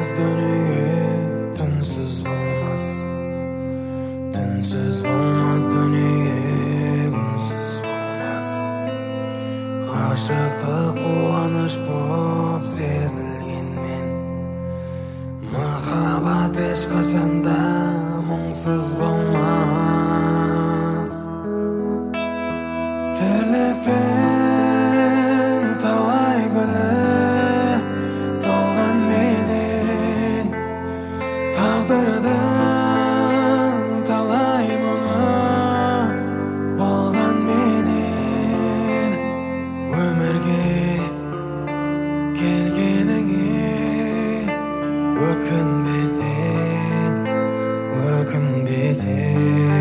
болмас дүние, түнсіз болмас. Түнсіз болмас дүние, күнсіз болмас. Ғашықтық қуаныш боп сезілгенмен, махаббат ешқашанда мұңсыз болмас. Тірліктің талай гүлі солған менен, тағдырдың талай мұңы болған менен, өмірге келгеніңе өкінбесең, өкінбесең.